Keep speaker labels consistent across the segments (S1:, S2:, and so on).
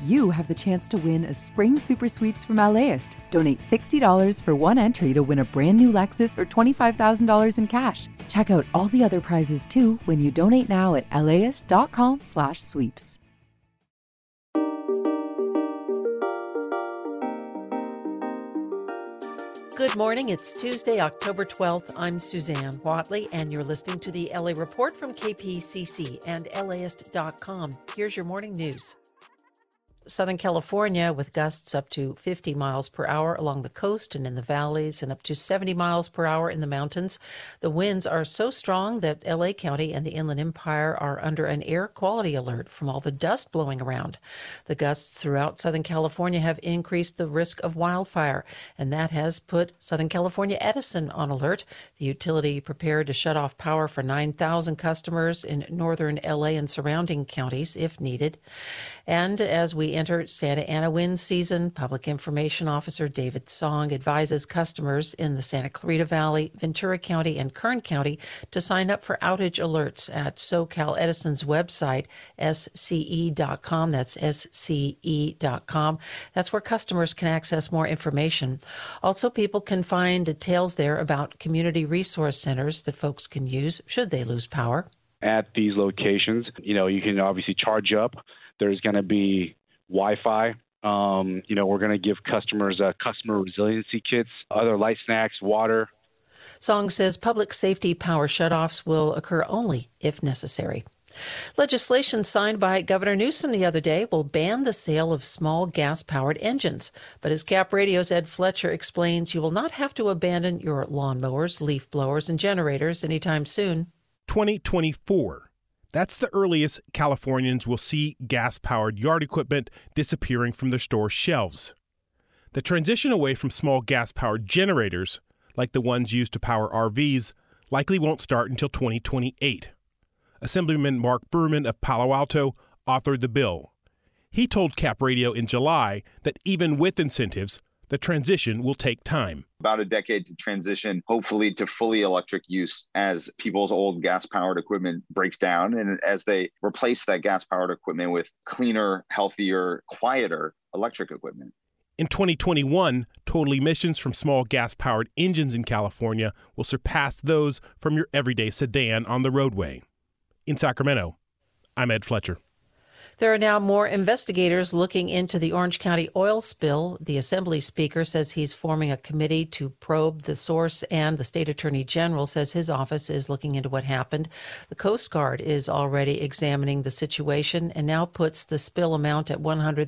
S1: you have the chance to win a spring super sweeps from LAist. Donate $60 for one entry to win a brand new Lexus or $25,000 in cash. Check out all the other prizes too when you donate now at laist.com/sweeps.
S2: Good morning. It's Tuesday, October 12th. I'm Suzanne Watley, and you're listening to the LA Report from KPCC and LAist.com. Here's your morning news. Southern California with gusts up to 50 miles per hour along the coast and in the valleys and up to 70 miles per hour in the mountains. The winds are so strong that LA County and the Inland Empire are under an air quality alert from all the dust blowing around. The gusts throughout Southern California have increased the risk of wildfire, and that has put Southern California Edison on alert. The utility prepared to shut off power for 9,000 customers in northern LA and surrounding counties if needed. And as we enter Santa Ana wind season, Public Information Officer David Song advises customers in the Santa Clarita Valley, Ventura County, and Kern County to sign up for outage alerts at SoCal Edison's website, sce.com. That's sce.com. That's where customers can access more information. Also, people can find details there about community resource centers that folks can use should they lose power.
S3: At these locations, you can obviously charge up. There's going to be Wi-Fi. We're going to give customers customer resiliency kits, other light snacks, water.
S2: Song says public safety power shutoffs will occur only if necessary. Legislation signed by Governor Newsom the other day will ban the sale of small gas-powered engines. But as Cap Radio's Ed Fletcher explains, you will not have to abandon your lawnmowers, leaf blowers, and generators anytime soon.
S4: 2024. That's the earliest Californians will see gas-powered yard equipment disappearing from their store shelves. The transition away from small gas-powered generators, like the ones used to power RVs, likely won't start until 2028. Assemblyman Mark Berman of Palo Alto authored the bill. He told Cap Radio in July that even with incentives, the transition will take time.
S5: About a decade to transition, hopefully, to fully electric use as people's old gas-powered equipment breaks down and as they replace that gas-powered equipment with cleaner, healthier, quieter electric equipment.
S4: In 2021, total emissions from small gas-powered engines in California will surpass those from your everyday sedan on the roadway. In Sacramento, I'm Ed Fletcher.
S2: There are now more investigators looking into the Orange County oil spill. The Assembly Speaker says he's forming a committee to probe the source, and the State Attorney General says his office is looking into what happened. The Coast Guard is already examining the situation and now puts the spill amount at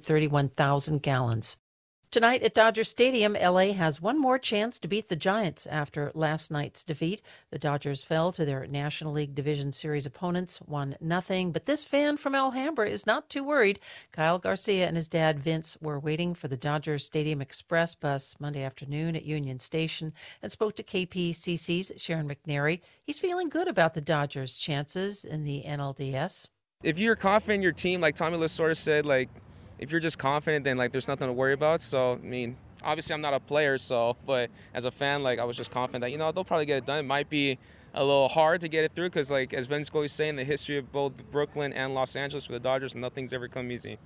S2: 131,000 gallons. Tonight at Dodger Stadium, LA has one more chance to beat the Giants after last night's defeat. The Dodgers fell to their National League Division Series opponents 1-0. But this fan from Alhambra is not too worried. Kyle Garcia and his dad Vince were waiting for the Dodger Stadium Express bus Monday afternoon at Union Station and spoke to KPCC's Sharon McNary. He's feeling good about the Dodgers' chances in the NLDS.
S6: If you're confident in your team, like Tommy Lasorda said, if you're just confident, then there's nothing to worry about. So, obviously I'm not a player, but as a fan, I was just confident that, they'll probably get it done. It might be a little hard to get it through because, as Vince Scully's saying, the history of both Brooklyn and Los Angeles for the Dodgers, nothing's ever come easy.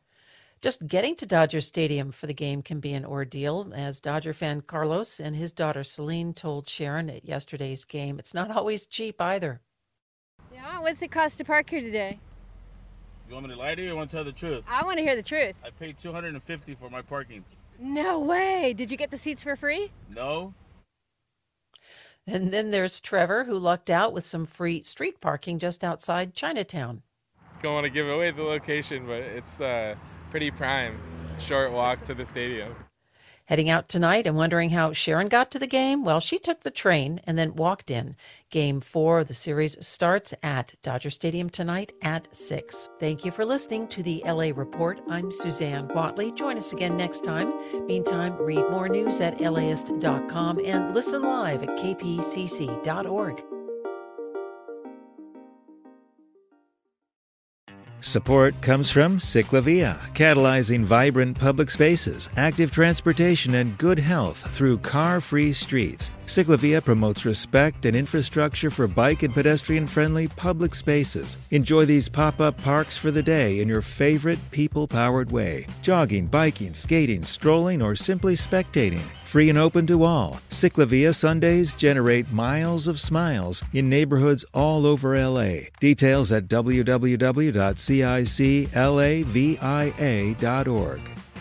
S2: Just getting to Dodger Stadium for the game can be an ordeal, as Dodger fan Carlos and his daughter Celine told Sharon at yesterday's game. It's not always cheap either.
S7: Yeah, what's it cost to park here today?
S8: You want me to lie to you or want to tell the truth?
S7: I want to hear the truth.
S8: I paid $250 for my parking.
S7: No way. Did you get the seats for free?
S8: No.
S2: And then there's Trevor, who lucked out with some free street parking just outside Chinatown.
S9: Don't want to give away the location, but it's pretty prime. Short walk to the stadium.
S2: Heading out tonight and wondering how Sharon got to the game? Well, she took the train and then walked in. Game 4 of the series starts at Dodger Stadium tonight at 6. Thank you for listening to the LA Report. I'm Suzanne Watley. Join us again next time. Meantime, read more news at laist.com and listen live at kpcc.org.
S10: Support comes from Ciclavia, catalyzing vibrant public spaces, active transportation, and good health through car-free streets. Ciclavia promotes respect and infrastructure for bike and pedestrian-friendly public spaces. Enjoy these pop-up parks for the day in your favorite people-powered way. Jogging, biking, skating, strolling, or simply spectating. Free and open to all, Ciclavia Sundays generate miles of smiles in neighborhoods all over LA. Details at www.ciclavia.org.